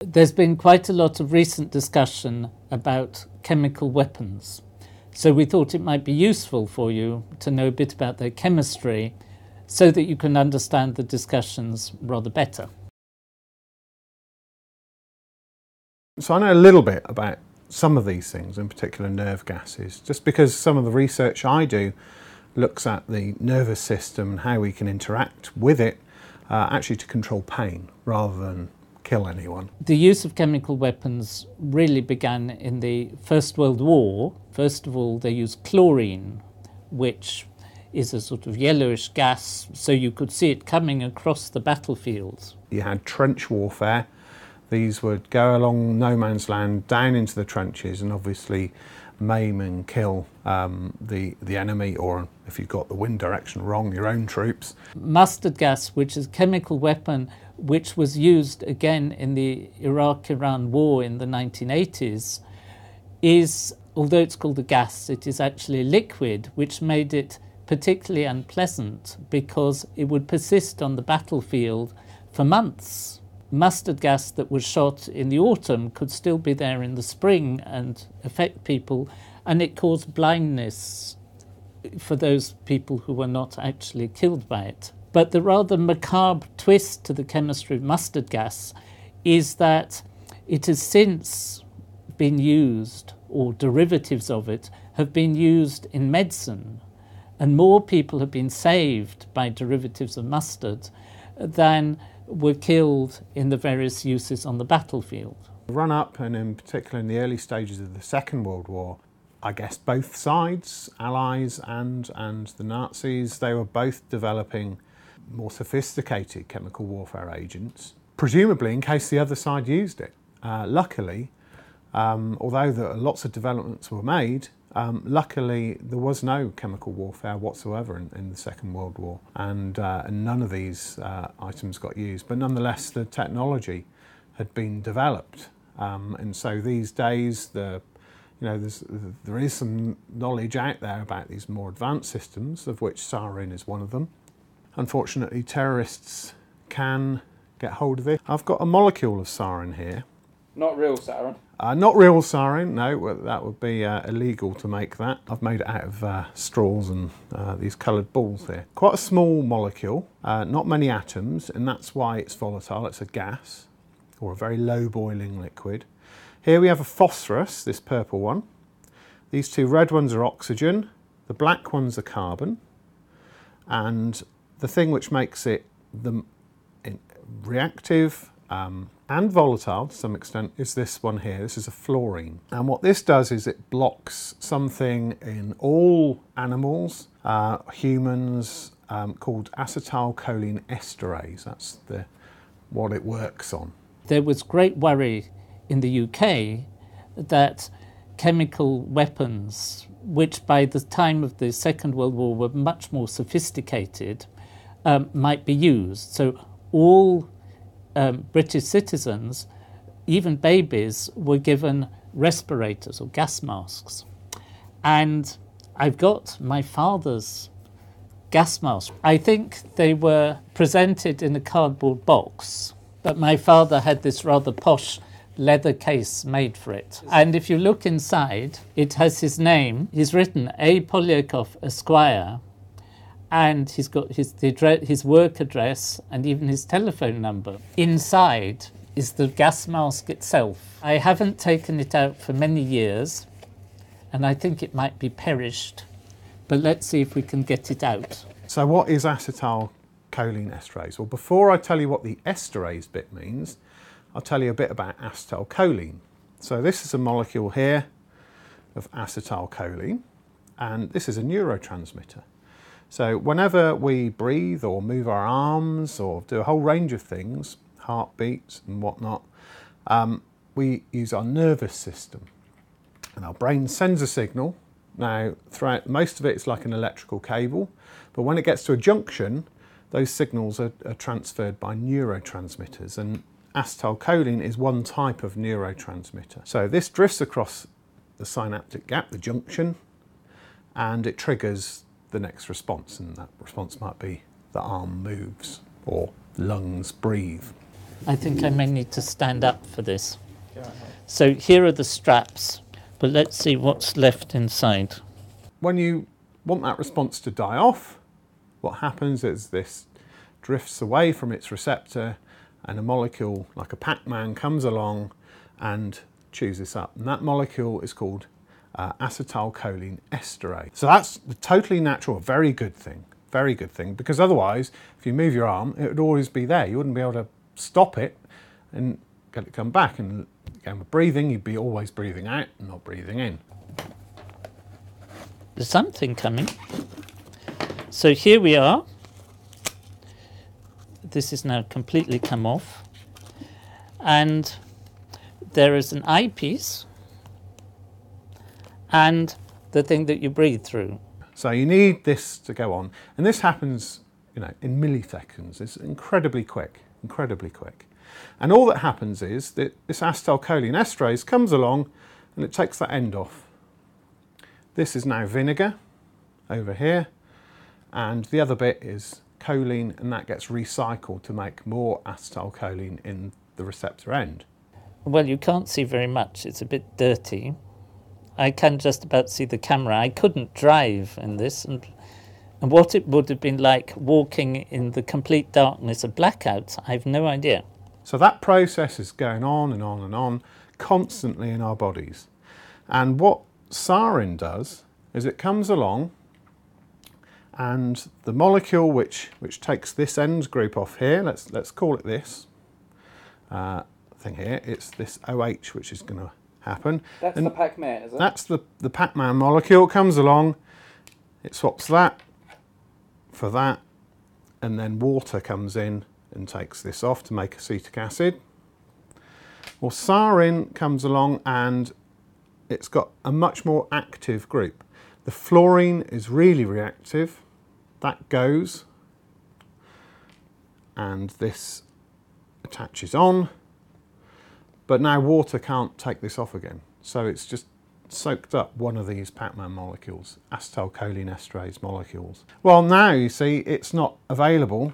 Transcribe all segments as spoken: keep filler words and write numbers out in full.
There's been quite a lot of recent discussion about chemical weapons. So we thought it might be useful for you to know a bit about their chemistry so that you can understand the discussions rather better. So I know a little bit about some of these things, in particular nerve gases, just because some of the research I do looks at the nervous system and how we can interact with it uh, actually to control pain rather than kill anyone. The use of chemical weapons really began in the First World War. First of all, they used chlorine, which is a sort of yellowish gas, so you could see it coming across the battlefields. You had trench warfare. These would go along no man's land, down into the trenches, and obviously maim and kill um, the, the enemy, or if you got the wind direction wrong, your own troops. Mustard gas, which is a chemical weapon which was used again in the Iraq-Iran war in the nineteen eighties, is, although it's called a gas, it is actually a liquid, which made it particularly unpleasant because it would persist on the battlefield for months. Mustard gas that was shot in the autumn could still be there in the spring and affect people, and it caused blindness for those people who were not actually killed by it. But the rather macabre twist to the chemistry of mustard gas is that it has since been used, or derivatives of it have been used in medicine, and more people have been saved by derivatives of mustard than were killed in the various uses on the battlefield. Run up, and in particular in the early stages of the Second World War, I guess both sides, Allies and, and the Nazis, they were both developing more sophisticated chemical warfare agents, presumably in case the other side used it. Uh, luckily, um, although there, lots of developments were made, Um, luckily, there was no chemical warfare whatsoever in, in the Second World War, and, uh, and none of these uh, items got used. But nonetheless, the technology had been developed, um, and so these days, the, you know, there's, there is some knowledge out there about these more advanced systems, of which sarin is one of them. Unfortunately, terrorists can get hold of it. I've got a molecule of sarin here. Not real sarin? Uh, not real sarin, no, that would be uh, illegal to make that. I've made it out of uh, straws and uh, these coloured balls here. Quite a small molecule, uh, not many atoms, and that's why it's volatile. It's a gas, or a very low boiling liquid. Here we have a phosphorus, this purple one. These two red ones are oxygen, the black ones are carbon, and the thing which makes it the reactive um, and volatile to some extent is this one here. This is a fluorine, and what this does is it blocks something in all animals, uh, humans, um, called acetylcholine esterase. That's the what it works on. There was great worry in the U K that chemical weapons, which by the time of the Second World War were much more sophisticated, um, might be used. So all Um, British citizens, even babies, were given respirators or gas masks. And I've got my father's gas mask. I think they were presented in a cardboard box, but my father had this rather posh leather case made for it. And if you look inside, it has his name. He's written A. Polyakov, Esquire, and he's got his, the address, his work address and even his telephone number. Inside is the gas mask itself. I haven't taken it out for many years, and I think it might be perished, but let's see if we can get it out. So what is acetylcholine esterase? Well, before I tell you what the esterase bit means, I'll tell you a bit about acetylcholine. So this is a molecule here of acetylcholine, and this is a neurotransmitter. So whenever we breathe or move our arms or do a whole range of things, heartbeats and whatnot, um, we use our nervous system. And our brain sends a signal. Now, throughout most of it, it's like an electrical cable, but when it gets to a junction, those signals are, are transferred by neurotransmitters, and acetylcholine is one type of neurotransmitter. So this drifts across the synaptic gap, the junction, and it triggers the next response, and that response might be the arm moves or lungs breathe. I think I may need to stand up for this. So here are the straps, but let's see what's left inside. When you want that response to die off, what happens is this drifts away from its receptor and a molecule like a Pac-Man comes along and chews this up. And that molecule is called uh, acetylcholine esterase. So that's the totally natural, very good thing, very good thing, because otherwise, if you move your arm, it would always be there. You wouldn't be able to stop it and get it come back. And again, with breathing, you'd be always breathing out and not breathing in. There's something coming. So here we are. This is now completely come off. And there is an eyepiece and the thing that you breathe through. So you need this to go on. And this happens, you know, in milliseconds. It's incredibly quick, incredibly quick. And all that happens is that this acetylcholine esterase comes along and it takes that end off. This is now vinegar over here, and the other bit is choline, and that gets recycled to make more acetylcholine in the receptor end. Well, you can't see very much. It's a bit dirty. I can just about see the camera. I couldn't drive in this, and and what it would have been like walking in the complete darkness of blackouts, I have no idea. So that process is going on and on and on constantly in our bodies. And what sarin does is it comes along and the molecule which which takes this end group off here, let's let's call it this uh, thing here, it's this O H which is going to happen. That's and the Pac-Man, is it? That's the, the Pac-Man molecule, comes along, it swaps that for that, and then water comes in and takes this off to make acetic acid. Well, sarin comes along and it's got a much more active group. The fluorine is really reactive. That goes, and this attaches on, but now water can't take this off again. So it's just soaked up one of these Pac-Man molecules, acetylcholine esterase molecules. Well, now you see it's not available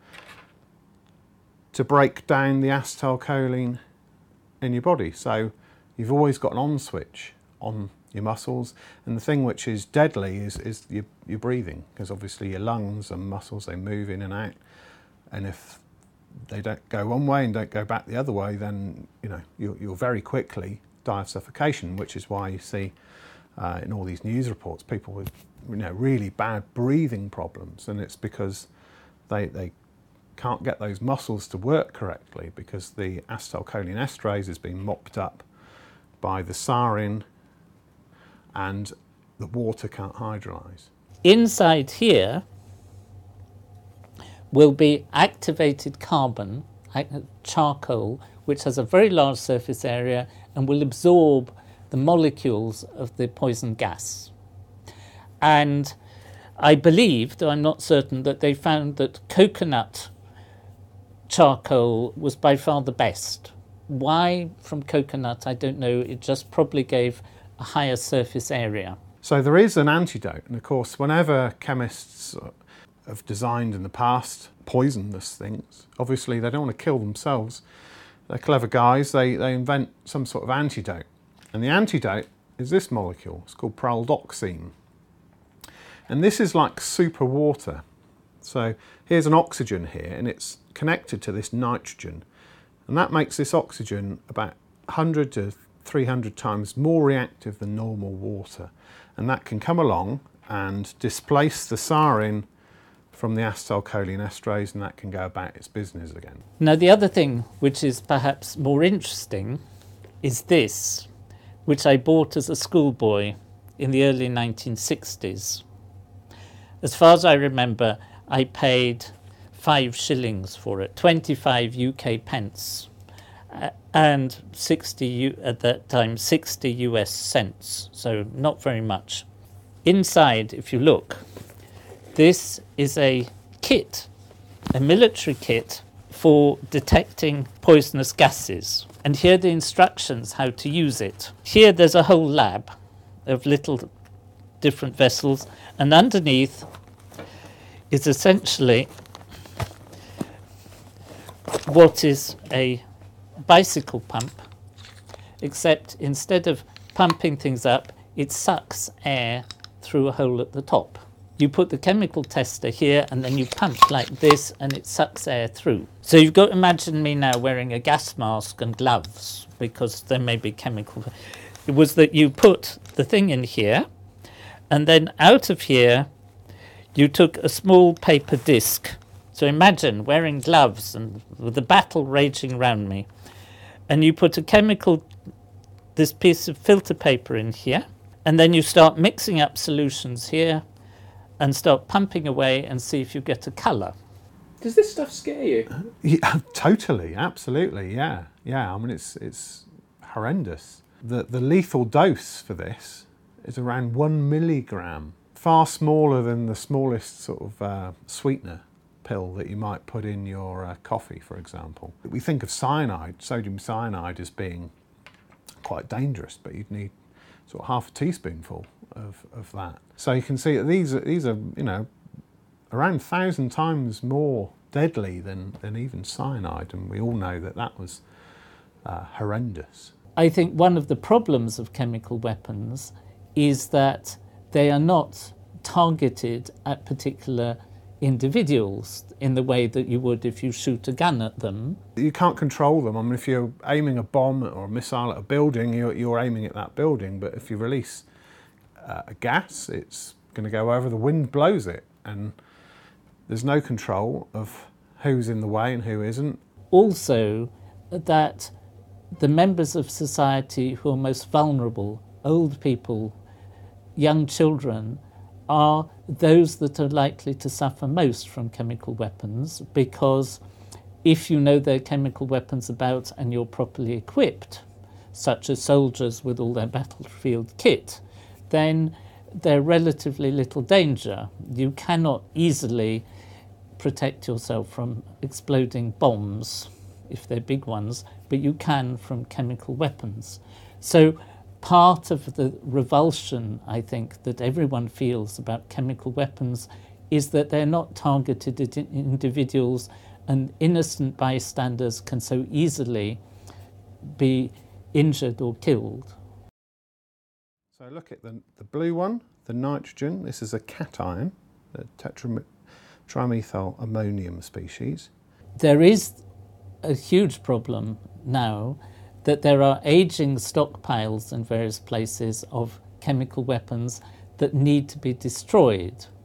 to break down the acetylcholine in your body. So you've always got an on switch on your muscles, and the thing which is deadly is, is your, your breathing, because obviously your lungs and muscles, they move in and out, and if they don't go one way and don't go back the other way, then you know you'll, you'll very quickly die of suffocation, which is why you see uh, in all these news reports people with you know really bad breathing problems, and it's because they they can't get those muscles to work correctly because the acetylcholine esterase has been mopped up by the sarin and the water can't hydrolyse. Inside here will be activated carbon, charcoal, which has a very large surface area and will absorb the molecules of the poison gas. And I believe, though I'm not certain, that they found that coconut charcoal was by far the best. Why from coconut, I don't know. It just probably gave a higher surface area. So there is an antidote, and of course whenever chemists have designed in the past poisonous things, obviously they don't want to kill themselves. They're clever guys, they, they invent some sort of antidote. And the antidote is this molecule, it's called praldoxine. And this is like super water. So here's an oxygen here, and it's connected to this nitrogen. And that makes this oxygen about one hundred to three hundred times more reactive than normal water. And that can come along and displace the sarin from the acetylcholine esterase, and that can go about its business again. Now, the other thing which is perhaps more interesting is this, which I bought as a schoolboy in the early nineteen sixties. As far as I remember, I paid five shillings for it, twenty-five U K pence, uh, and sixty U, at that time sixty U S cents, so not very much. Inside, if you look, this is a kit, a military kit for detecting poisonous gases. And here are the instructions how to use it. Here there's a whole lab of little different vessels, and underneath is essentially what is a bicycle pump, except instead of pumping things up, it sucks air through a hole at the top. You put the chemical tester here and then you pump like this and it sucks air through. So you've got to imagine me now wearing a gas mask and gloves because there may be chemical. It was that you put the thing in here and then out of here you took a small paper disc. So imagine wearing gloves and with the battle raging around me, and you put a chemical, this piece of filter paper in here, and then you start mixing up solutions here and start pumping away and see if you get a colour. Does this stuff scare you? Yeah, totally, absolutely, yeah. Yeah, I mean, it's it's horrendous. The, the lethal dose for this is around one milligram, far smaller than the smallest sort of uh, sweetener pill that you might put in your uh, coffee, for example. We think of cyanide, sodium cyanide, as being quite dangerous, but you'd need sort of half a teaspoonful of, of that. So you can see that these are, these are, you know, around a thousand times more deadly than, than even cyanide, and we all know that that was uh, horrendous. I think one of the problems of chemical weapons is that they are not targeted at particular individuals in the way that you would if you shoot a gun at them. You can't control them. I mean, if you're aiming a bomb or a missile at a building, you're, you're aiming at that building, but if you release uh, a gas, it's going to go wherever the wind blows it, and there's no control of who's in the way and who isn't. Also, that the members of society who are most vulnerable, old people, young children, are those that are likely to suffer most from chemical weapons, because if you know there are chemical weapons about and you're properly equipped, such as soldiers with all their battlefield kit, then they're relatively little danger. You cannot easily protect yourself from exploding bombs, if they're big ones, but you can from chemical weapons. So part of the revulsion, I think, that everyone feels about chemical weapons is that they're not targeted at individuals, and innocent bystanders can so easily be injured or killed. So look at the, the blue one, the nitrogen. This is a cation, the tetramethyl ammonium species. There is a huge problem now that there are aging stockpiles in various places of chemical weapons that need to be destroyed.